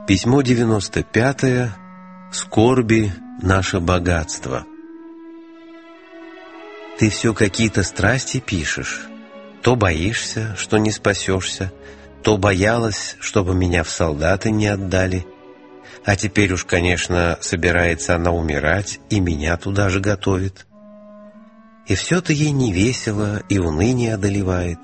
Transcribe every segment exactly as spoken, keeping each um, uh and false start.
Письмо девяносто пятое. Скорби – наше богатство. Ты все какие-то страсти пишешь. То боишься, что не спасешься, то боялась, чтобы меня в солдаты не отдали. А теперь уж, конечно, собирается она умирать, и меня туда же готовит. И все-то ей не весело, и уныние одолевает.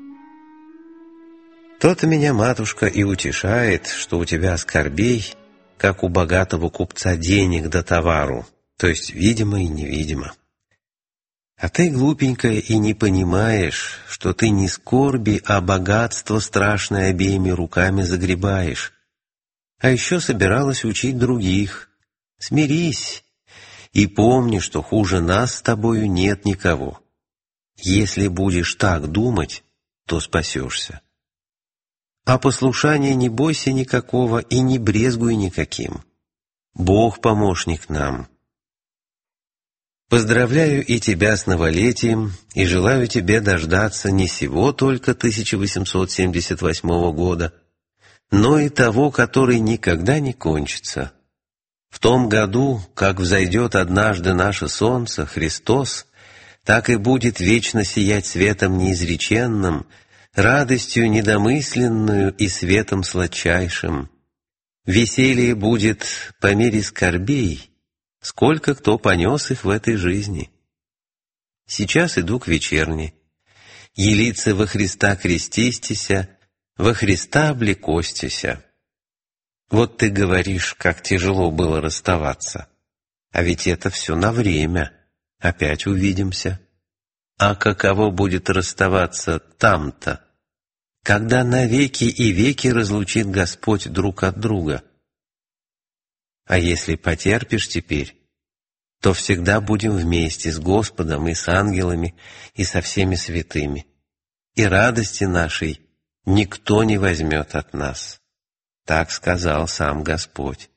То-то меня, матушка, и утешает, что у тебя скорбей, как у богатого купца денег до товару, то есть видимо и невидимо. А ты, глупенькая, и не понимаешь, что ты не скорби, а богатство страшное обеими руками загребаешь. А еще собиралась учить других. Смирись и помни, что хуже нас с тобою нет никого. Если будешь так думать, то спасешься. А послушания не бойся никакого и не брезгуй никаким. Бог помощник нам. Поздравляю и тебя с новолетием и желаю тебе дождаться не сего только тысяча восемьсот семьдесят восьмого года, но и того, который никогда не кончится. В том году, как взойдет однажды наше солнце, Христос, так и будет вечно сиять светом неизреченным, радостью недомысленную и светом сладчайшим. Веселье будет по мере скорбей, сколько кто понес их в этой жизни. Сейчас иду к вечерне. Елицы во Христа крестистися, во Христа облекостися. Вот ты говоришь, как тяжело было расставаться. А ведь это все на время. Опять увидимся. А каково будет расставаться там-то, когда навеки и веки разлучит Господь друг от друга? А если потерпишь теперь, то всегда будем вместе с Господом и с ангелами и со всеми святыми. И радости нашей никто не возьмет от нас. Так сказал сам Господь.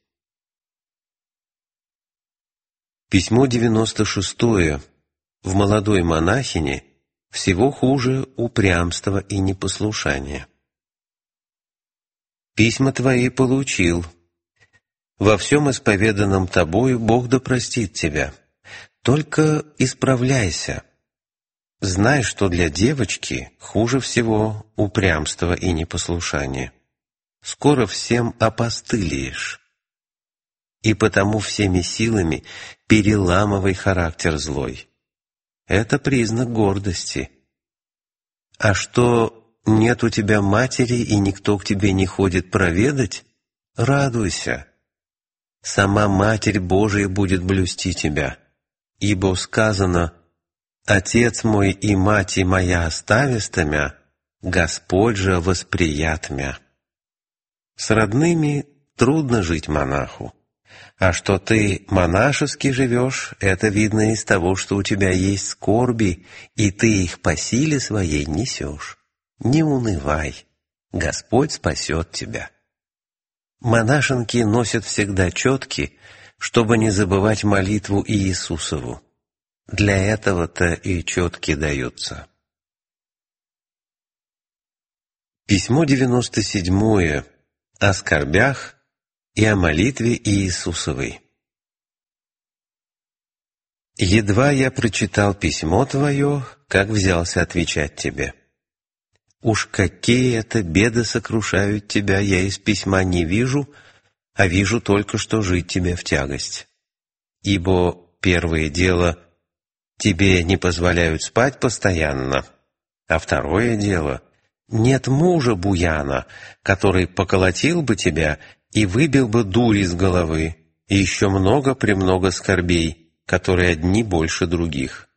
Письмо девяносто шестое. В молодой монахине всего хуже упрямства и непослушания. Письма твои получил. Во всем исповеданном тобою Бог да простит тебя. Только исправляйся. Знай, что для девочки хуже всего упрямство и непослушание. Скоро всем опостылеешь. И потому всеми силами переламывай характер злой. Это признак гордости. А что нет у тебя матери и никто к тебе не ходит проведать, радуйся. Сама Матерь Божия будет блюсти тебя, ибо сказано: «Отец мой и мать моя остависта мя, Господь же восприят мя». С родными трудно жить монаху. А что ты монашески живешь, это видно из того, что у тебя есть скорби, и ты их по силе своей несешь. Не унывай, Господь спасет тебя. Монашенки носят всегда четки, чтобы не забывать молитву Иисусову. Для этого-то и четки даются. Письмо девяносто седьмое. О скорбях и о молитве Иисусовой. Едва я прочитал письмо твое, как взялся отвечать тебе. Уж какие это беды сокрушают тебя, я из письма не вижу, а вижу только, что жить тебе в тягость. Ибо первое дело, тебе не позволяют спать постоянно, а второе дело, нет мужа буяна, который поколотил бы тебя и выбил бы дурь из головы, и еще много-премного скорбей, которые одни больше других.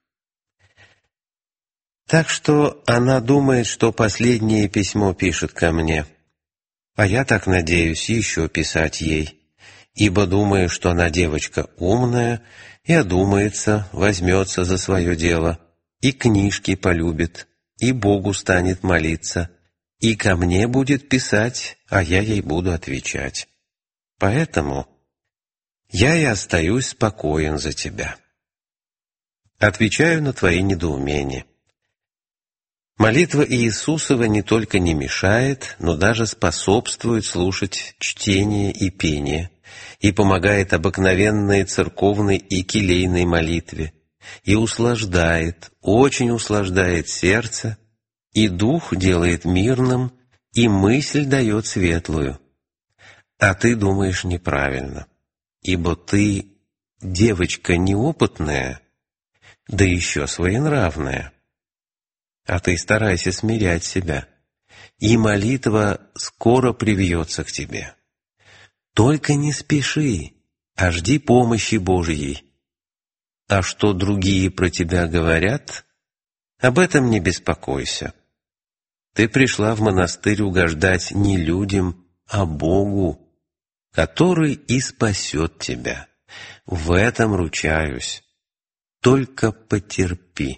Так что она думает, что последнее письмо пишет ко мне, а я так надеюсь еще писать ей, ибо думаю, что она девочка умная и одумается, возьмется за свое дело, и книжки полюбит, и Богу станет молиться, и ко мне будет писать, а я ей буду отвечать. Поэтому я и остаюсь спокоен за тебя. Отвечаю на твои недоумения. Молитва Иисусова не только не мешает, но даже способствует слушать чтение и пение, и помогает обыкновенной церковной и келейной молитве, и услаждает, очень услаждает сердце, и дух делает мирным, и мысль дает светлую. А ты думаешь неправильно, ибо ты девочка неопытная, да еще своенравная. А ты старайся смирять себя, и молитва скоро привьется к тебе. Только не спеши, а жди помощи Божьей. А что другие про тебя говорят, об этом не беспокойся. Ты пришла в монастырь угождать не людям, а Богу, который и спасет тебя. В этом ручаюсь. Только потерпи.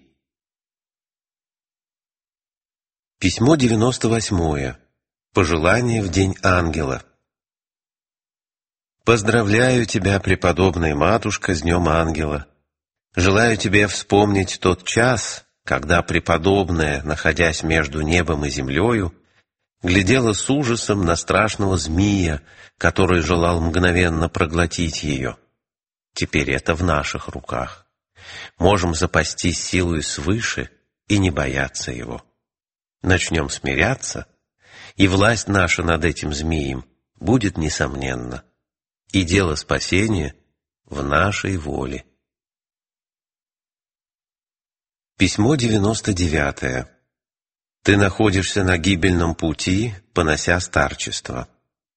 Письмо девяносто восьмое. Пожелание в день ангела. Поздравляю тебя, преподобная матушка, с днем ангела. Желаю тебе вспомнить тот час, когда преподобная, находясь между небом и землею, глядела с ужасом на страшного змея, который желал мгновенно проглотить ее. Теперь это в наших руках. Можем запастись силой свыше и не бояться его. Начнем смиряться, и власть наша над этим змеем будет несомненна, и дело спасения в нашей воле. Письмо девяносто девятое. Ты находишься на гибельном пути, понося старчество.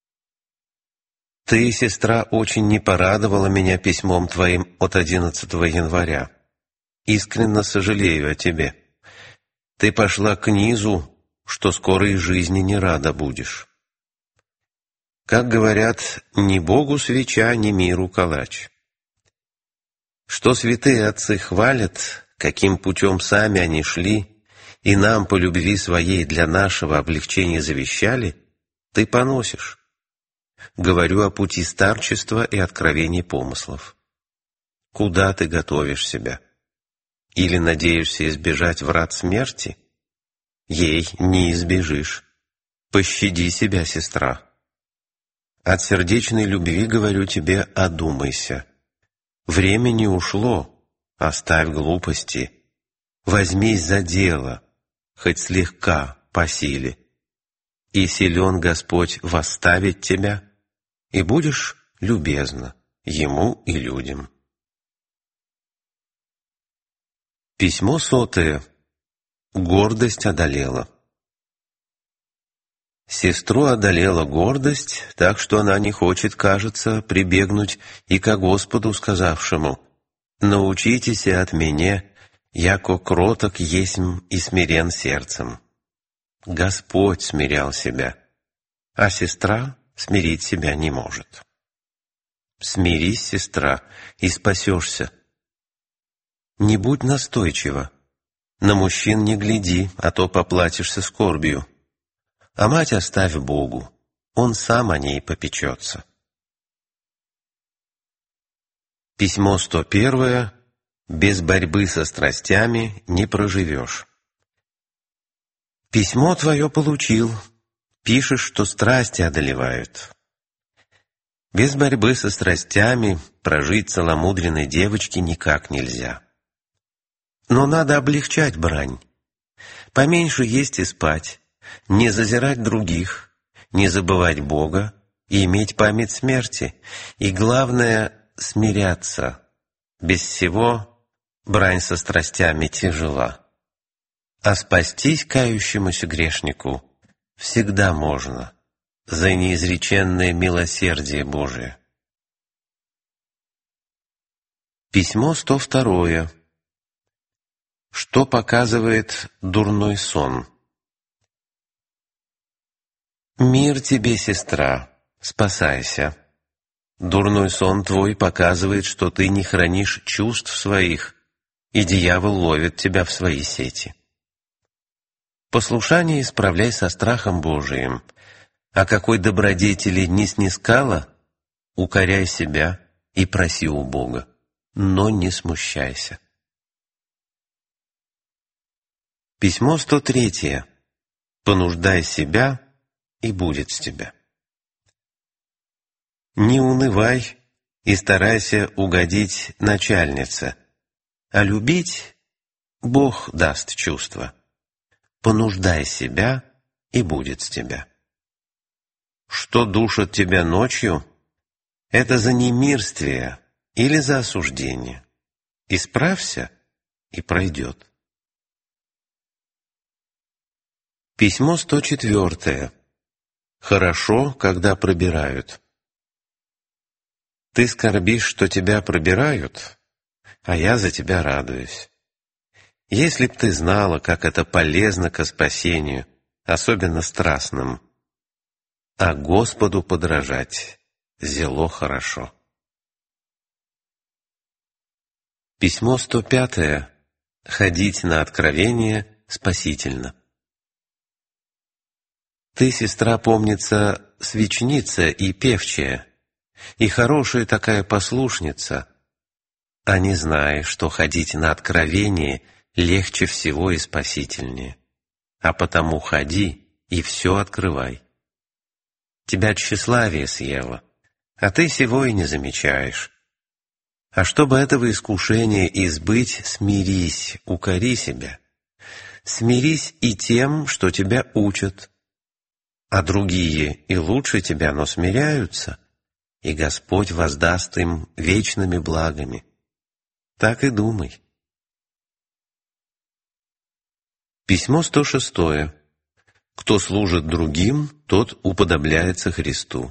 Ты, сестра, очень не порадовала меня письмом твоим от одиннадцатого января. Искренне сожалею о тебе. Ты пошла к низу, что скоро и жизни не рада будешь. Как говорят, ни Богу свеча, ни миру калач. Что святые отцы хвалят, каким путем сами они шли, и нам по любви своей для нашего облегчения завещали, ты поносишь. Говорю о пути старчества и откровений помыслов. Куда ты готовишь себя? Или надеешься избежать врат смерти? Ей не избежишь. Пощади себя, сестра. От сердечной любви говорю тебе, одумайся. Время не ушло, оставь глупости. Возьмись за дело, хоть слегка по силе. И силен Господь восставить тебя, и будешь любезна Ему и людям. Письмо сотое. Гордость одолела. Сестру одолела гордость, так что она не хочет, кажется, прибегнуть и ко Господу, сказавшему: «Научитесь от меня, яко кроток есмь и смирен сердцем». Господь смирял себя, а сестра смирить себя не может. Смирись, сестра, и спасешься. Не будь настойчива. На мужчин не гляди, а то поплатишься скорбью. А мать оставь Богу, Он сам о ней попечется. Письмо сто первое. Без борьбы со страстями не проживешь. Письмо твое получил. Пишешь, что страсти одолевают. Без борьбы со страстями прожить целомудренной девочке никак нельзя. Но надо облегчать брань. Поменьше есть и спать, не зазирать других, не забывать Бога и иметь память смерти. И главное — смиряться. Без всего брань со страстями тяжела. А спастись кающемуся грешнику всегда можно за неизреченное милосердие Божие. Письмо сто второе. Что показывает дурной сон? Мир тебе, сестра, спасайся. Дурной сон твой показывает, что ты не хранишь чувств своих, и дьявол ловит тебя в свои сети. Послушание исправляй со страхом Божиим, а какой добродетели не снискала, укоряй себя и проси у Бога, но не смущайся. Письмо сто третье. Понуждай себя, и будет с тебя. Не унывай и старайся угодить начальнице, а любить Бог даст чувство. Понуждай себя, и будет с тебя. Что душит тебя ночью, это за немирствие или за осуждение. Исправься, и пройдет. Письмо сто четвёртое. Хорошо, когда пробирают. Ты скорбишь, что тебя пробирают, а я за тебя радуюсь. Если б ты знала, как это полезно ко спасению, особенно страстным, а Господу подражать зело хорошо. Письмо сто пятое. Ходить на откровение спасительно. Ты, сестра, помнится, свечница и певчая, и хорошая такая послушница, а не знаешь, что ходить на откровение легче всего и спасительнее. А потому ходи и все открывай. Тебя тщеславие съело, а ты сего и не замечаешь. А чтобы этого искушения избыть, смирись, укори себя. Смирись и тем, что тебя учат. А другие и лучше тебя, но смиряются, и Господь воздаст им вечными благами. Так и думай. Письмо сто шестое. Кто служит другим, тот уподобляется Христу.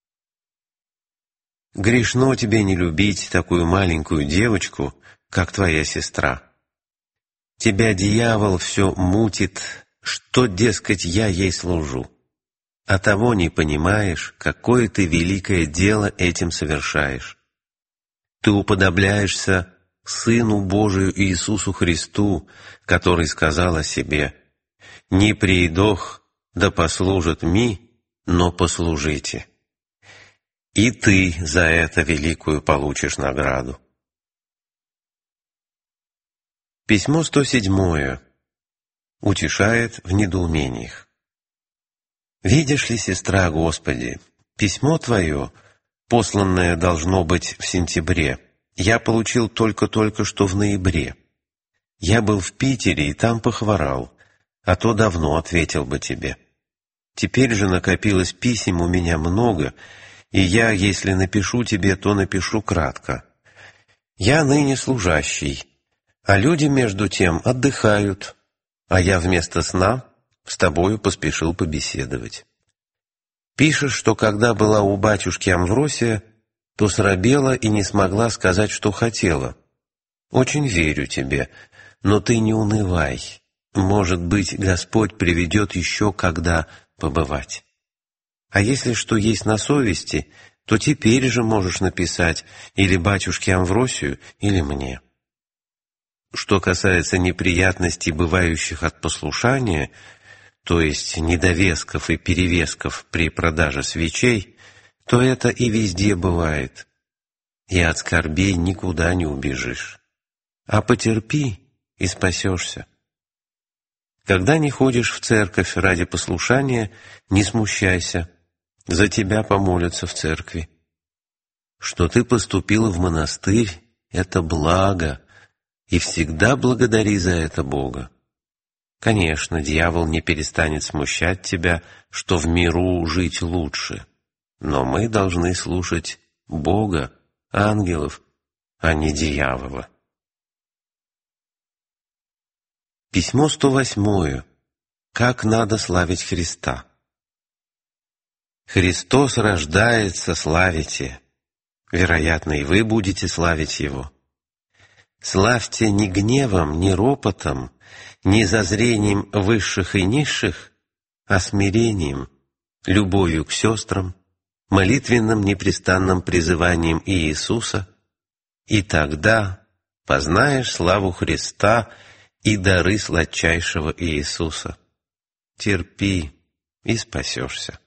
Грешно тебе не любить такую маленькую девочку, как твоя сестра. Тебя дьявол все мутит, что, дескать, я ей служу. А того не понимаешь, какое ты великое дело этим совершаешь. Ты уподобляешься Сыну Божию Иисусу Христу, который сказал о себе: «Не приидох, да послужат ми, но послужите». И ты за это великую получишь награду. Письмо сто седьмое. Утешает в недоумениях. Видишь ли, сестра, Господи, письмо твое, посланное должно быть в сентябре, я получил только-только что в ноябре. Я был в Питере и там похворал, а то давно ответил бы тебе. Теперь же накопилось писем у меня много, и я, если напишу тебе, то напишу кратко. Я ныне служащий, а люди между тем отдыхают, а я вместо сна с тобою поспешил побеседовать. Пишешь, что когда была у батюшки Амвросия, то срабела и не смогла сказать, что хотела. Очень верю тебе, но ты не унывай. Может быть, Господь приведет еще когда побывать. А если что есть на совести, то теперь же можешь написать или батюшке Амвросию, или мне. Что касается неприятностей, бывающих от послушания, то есть недовесков и перевесков при продаже свечей, то это и везде бывает. И от скорбей никуда не убежишь. А потерпи и спасешься. Когда не ходишь в церковь ради послушания, не смущайся, за тебя помолятся в церкви. Что ты поступила в монастырь — это благо, и всегда благодари за это Бога. Конечно, дьявол не перестанет смущать тебя, что в миру жить лучше, но мы должны слушать Бога, ангелов, а не дьявола. Письмо сто восьмое. Как надо славить Христа. Христос рождается, славите. Вероятно, и вы будете славить Его. Славьте не гневом, не ропотом, не зазрением высших и низших, а смирением, любовью к сестрам, молитвенным непрестанным призыванием Иисуса, и тогда познаешь славу Христа и дары сладчайшего Иисуса. Терпи и спасешься.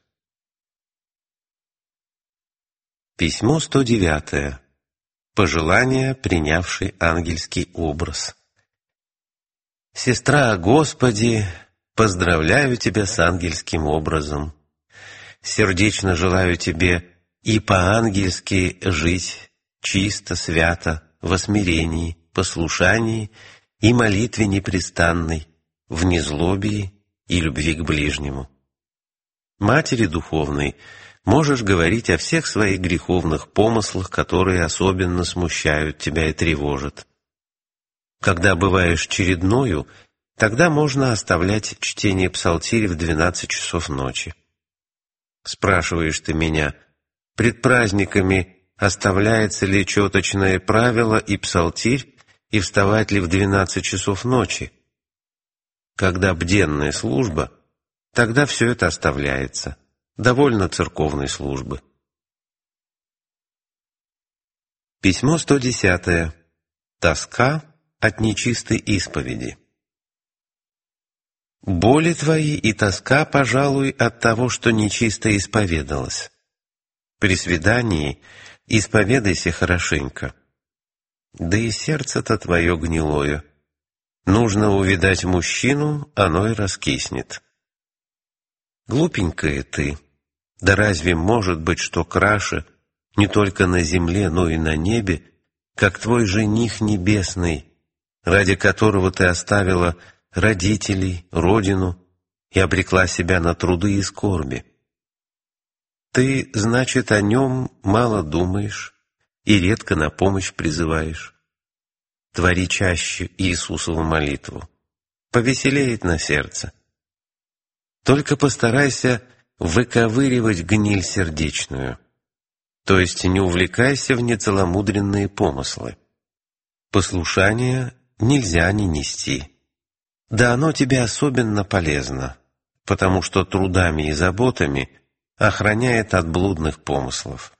Письмо сто девятое. Пожелание, принявший ангельский образ. Сестра о Господе, поздравляю тебя с ангельским образом. Сердечно желаю тебе и по-ангельски жить чисто, свято, во смирении, послушании и молитве непрестанной, в незлобии и любви к ближнему. Матери духовной можешь говорить о всех своих греховных помыслах, которые особенно смущают тебя и тревожат. Когда бываешь чередною, тогда можно оставлять чтение псалтири в двенадцать часов ночи. Спрашиваешь ты меня, пред праздниками оставляется ли четочное правило и псалтирь, и вставать ли в двенадцать часов ночи? Когда бденная служба, тогда все это оставляется, довольно церковной службы. Письмо сто десятое. Тоска от нечистой исповеди. Боли твои и тоска, пожалуй, от того, что нечисто исповедалось. При свидании исповедайся хорошенько. Да и сердце-то твое гнилое. Нужно увидать мужчину, оно и раскиснет. Глупенькая ты, да разве может быть, что краше не только на земле, но и на небе, как твой жених небесный, ради которого ты оставила родителей, родину и обрекла себя на труды и скорби? Ты, значит, о нем мало думаешь и редко на помощь призываешь. Твори чаще Иисусову молитву, повеселеет на сердце. Только постарайся выковыривать гниль сердечную, то есть не увлекайся в нецеломудренные помыслы. Послушание нельзя не нести. Да оно тебе особенно полезно, потому что трудами и заботами охраняет от блудных помыслов.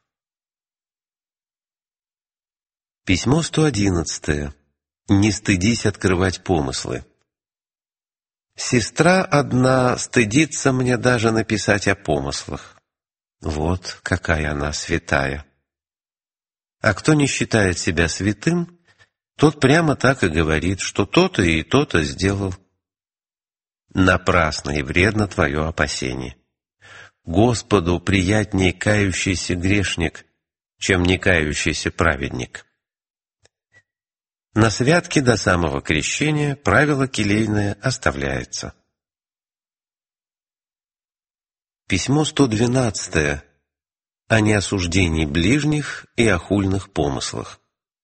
Письмо сто одиннадцатое. Не стыдись открывать помыслы. Сестра одна стыдится мне даже написать о помыслах. Вот какая она святая. А кто не считает себя святым, тот прямо так и говорит, что то-то и то-то сделал. Напрасно и вредно твое опасение. Господу приятнее кающийся грешник, чем не кающийся праведник. На святке до самого крещения правило келейное оставляется. Письмо сто двенадцатое. О неосуждении ближних и о хульных помыслах.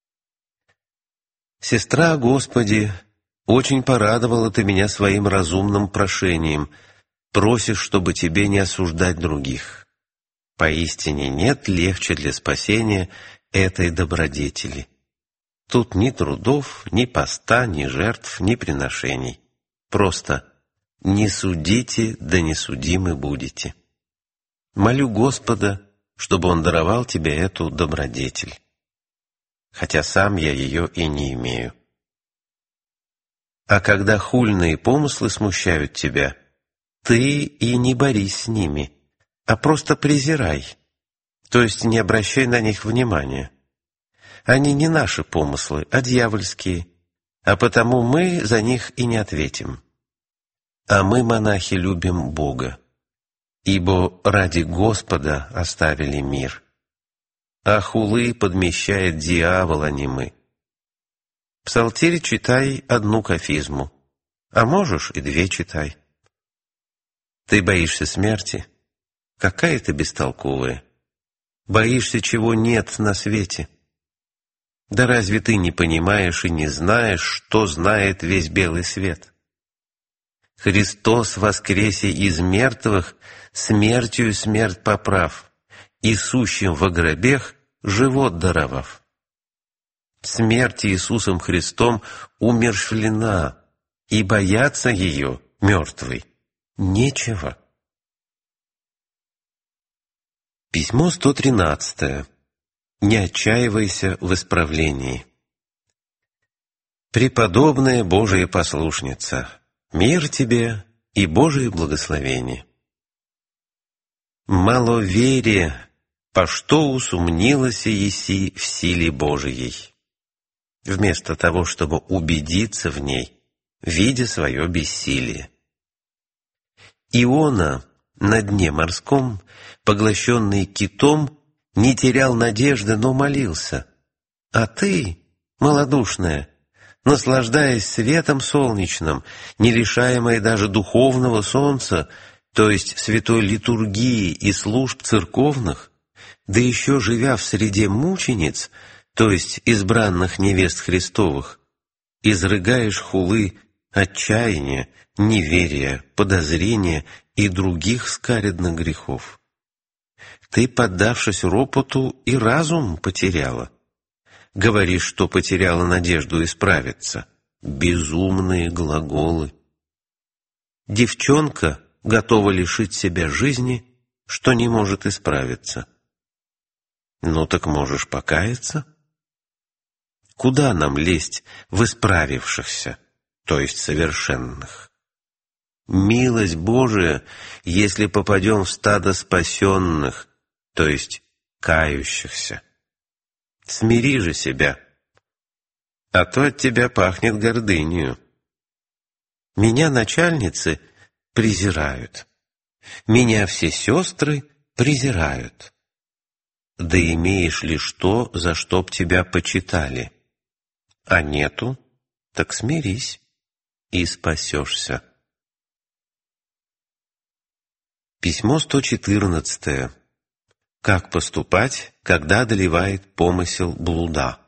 Сестра о Господе, очень порадовала ты меня своим разумным прошением, просишь, чтобы тебе не осуждать других. Поистине нет легче для спасения этой добродетели. Тут ни трудов, ни поста, ни жертв, ни приношений. Просто не судите, да не судимы будете. Молю Господа, чтобы Он даровал тебе эту добродетель, хотя сам я ее и не имею. А когда хульные помыслы смущают тебя, ты и не борись с ними, а просто презирай, то есть не обращай на них внимания. Они не наши помыслы, а дьявольские, а потому мы за них и не ответим. А мы, монахи, любим Бога, ибо ради Господа оставили мир. А хулы подмещает дьявол, а не мы. Псалтирь читай одну кафизму, а можешь и две читай. Ты боишься смерти? Какая ты бестолковая! Боишься, чего нет на свете? Да разве ты не понимаешь и не знаешь, что знает весь белый свет? Христос воскресе из мертвых, смертью смерть поправ, и сущим во гробех живот даровав. Смерть Иисусом Христом умерщвлена, и бояться ее, мертвый, нечего. Письмо сто тринадцатое. Не отчаивайся в исправлении. Преподобная Божия послушница, мир тебе и Божие благословение. Маловерие, по что усумнилась еси в силе Божией. Вместо того, чтобы убедиться в ней, видя свое бессилие. Иона на дне морском, поглощенный китом, не терял надежды, но молился. А ты, малодушная, наслаждаясь светом солнечным, не лишаемой даже духовного солнца, то есть святой литургии и служб церковных, да еще живя в среде мучениц, то есть избранных невест Христовых, изрыгаешь хулы отчаяния, неверия, подозрения и других скаредных грехов. Ты, поддавшись ропоту, и разум потеряла. Говоришь, что потеряла надежду исправиться. Безумные глаголы. Девчонка готова лишить себя жизни, что не может исправиться. Ну так можешь покаяться? Куда нам лезть в исправившихся, то есть совершенных? Милость Божия, если попадем в стадо спасенных, то есть кающихся. Смири же себя, а то от тебя пахнет гордынью. Меня начальницы презирают, меня все сестры презирают. Да имеешь лишь то, за что б тебя почитали, а нету, так смирись и спасешься. Письмо сто четырнадцатое. Как поступать, когда одолевает помысел блуда?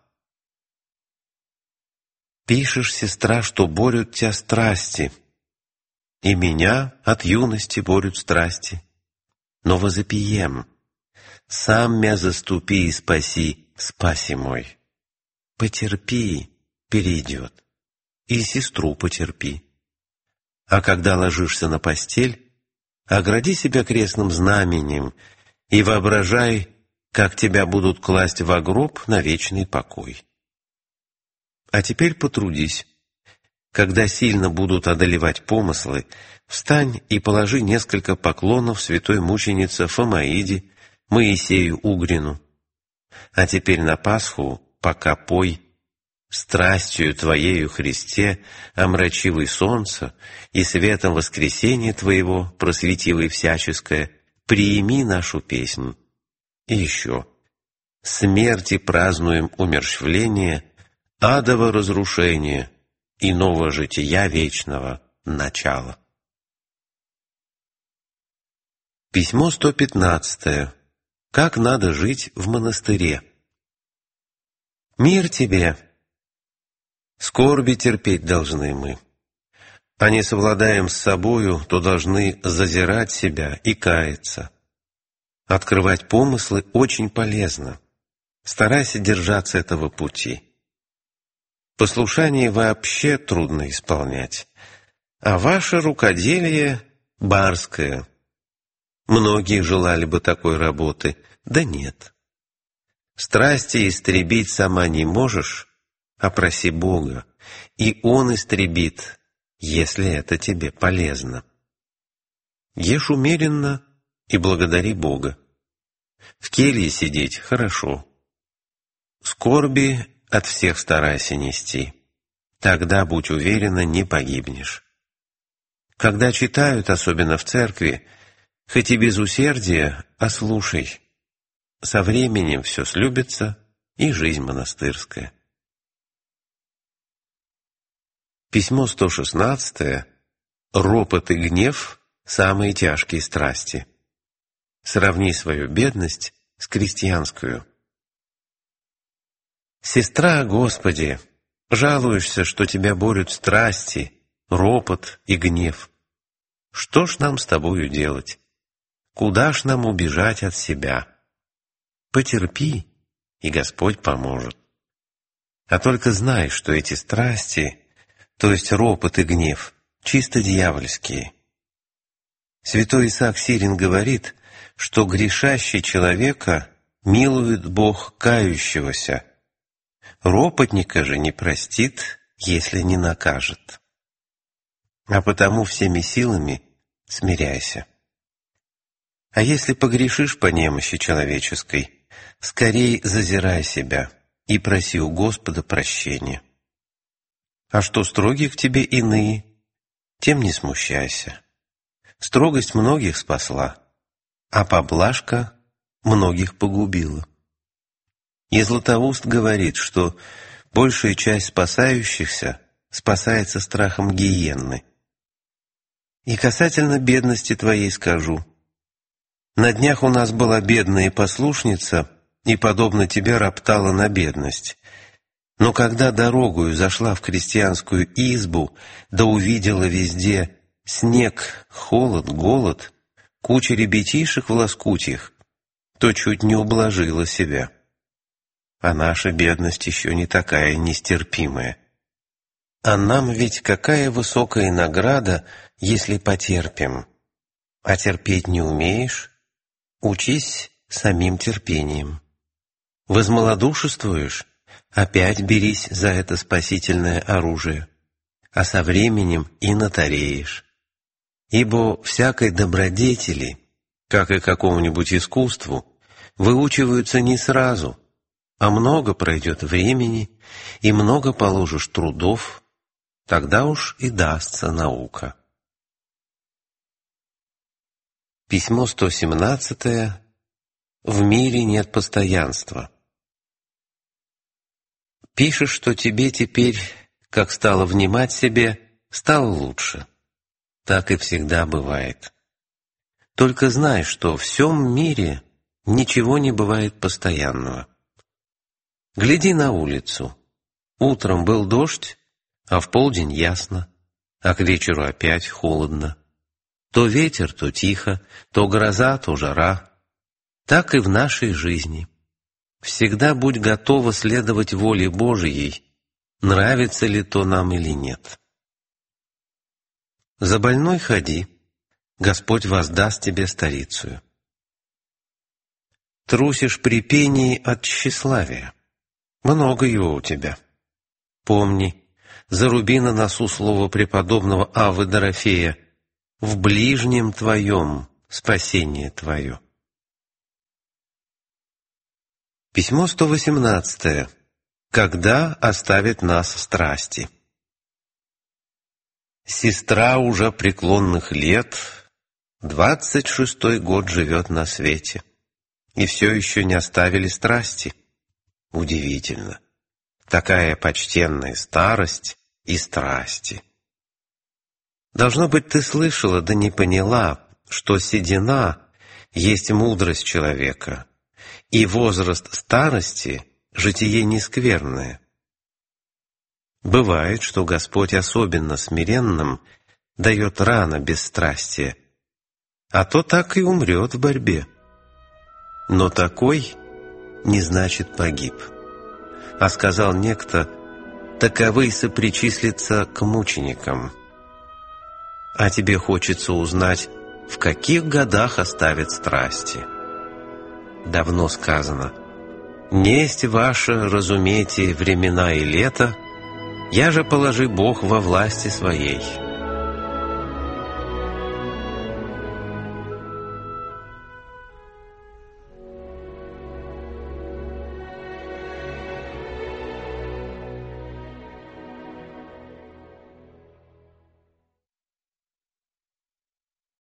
Пишешь, сестра, что борют тебя страсти, и меня от юности борют страсти. Но возопием: сам мя заступи и спаси, спаси мой. Потерпи, перейдет, и сестру потерпи. А когда ложишься на постель, огради себя крестным знаменем и воображай, как тебя будут класть во гроб на вечный покой. А теперь потрудись. Когда сильно будут одолевать помыслы, встань и положи несколько поклонов святой мученице Фомаиде, Моисею Угрину. А теперь на Пасху пока пой: страстью Твоею, Христе, омрачивай солнце, и светом воскресения Твоего, просветивай всяческое, приими нашу песнь. И еще: смерти празднуем умерщвление, адово разрушение, иного жития вечного начала. Письмо сто пятнадцатое. Как надо жить в монастыре? Мир тебе! Скорби терпеть должны мы. А не совладаем с собою, то должны зазирать себя и каяться. Открывать помыслы очень полезно. Старайся держаться этого пути. Послушание вообще трудно исполнять, а ваше рукоделие барское. Многие желали бы такой работы, да нет. Страсти истребить сама не можешь, а проси Бога, и Он истребит, если это тебе полезно. Ешь умеренно и благодари Бога. В келье сидеть хорошо. Скорби от всех старайся нести. Тогда, будь уверена, не погибнешь. Когда читают, особенно в церкви, хоть и без усердия, а слушай. Со временем все слюбится, и жизнь монастырская. Письмо сто шестнадцатое. Ропот и гнев – самые тяжкие страсти. Сравни свою бедность с крестьянскую. Сестра, Господи, жалуешься, что тебя борют страсти, ропот и гнев. Что ж нам с тобою делать? Куда ж нам убежать от себя? Потерпи, и Господь поможет. А только знай, что эти страсти, то есть ропот и гнев, чисто дьявольские. Святой Исаак Сирин говорит, что грешащий человека милует Бог кающегося, ропотника же не простит, если не накажет. А потому всеми силами смиряйся. А если погрешишь по немощи человеческой, скорей зазирай себя и проси у Господа прощения. А что строги к тебе иные, тем не смущайся. Строгость многих спасла, а поблажка многих погубила. И Златоуст говорит, что большая часть спасающихся спасается страхом гиенны. И касательно бедности твоей скажу. На днях у нас была бедная послушница, и, подобно тебе, роптала на бедность. Но когда дорогою зашла в крестьянскую избу, да увидела везде снег, холод, голод, куча ребятишек в лоскутьях, то чуть не ублажила себя. А наша бедность еще не такая нестерпимая. А нам ведь какая высокая награда, если потерпим. А терпеть не умеешь? Учись самим терпением. Возмалодушествуешь? Опять берись за это спасительное оружие, а со временем и натареешь. Ибо всякой добродетели, как и какому-нибудь искусству, выучиваются не сразу, а много пройдет времени и много положишь трудов, тогда уж и дастся наука. Письмо сто семнадцатое. В мире нет постоянства. Пишешь, что тебе теперь, как стало внимать себе, стало лучше. Так и всегда бывает. Только знай, что в всем мире ничего не бывает постоянного. Гляди на улицу. Утром был дождь, а в полдень ясно, а к вечеру опять холодно. То ветер, то тихо, то гроза, то жара. Так и в нашей жизни. Всегда будь готова следовать воле Божией, нравится ли то нам или нет. За больной ходи, Господь воздаст тебе старицию. Трусишь при пении от тщеславия, много его у тебя. Помни, заруби на носу слово преподобного Аввы Дорофея: «В ближнем твоем спасение твое». Письмо сто восемнадцатое. Когда оставят нас страсти? Сестра уже преклонных лет, двадцать шестой год живет на свете, и все еще не оставили страсти. Удивительно. Такая почтенная старость и страсти. Должно быть, ты слышала, да не поняла, что седина есть мудрость человека, и возраст старости — житие нескверное. Бывает, что Господь особенно смиренным дает рано бесстрастие, а то так и умрет в борьбе. Но такой не значит погиб. А сказал некто: таковый сопричислится к мученикам. А тебе хочется узнать, в каких годах оставят страсти. Давно сказано: «Несть ваше разумейте времена и лета, я же положи Бог во власти своей».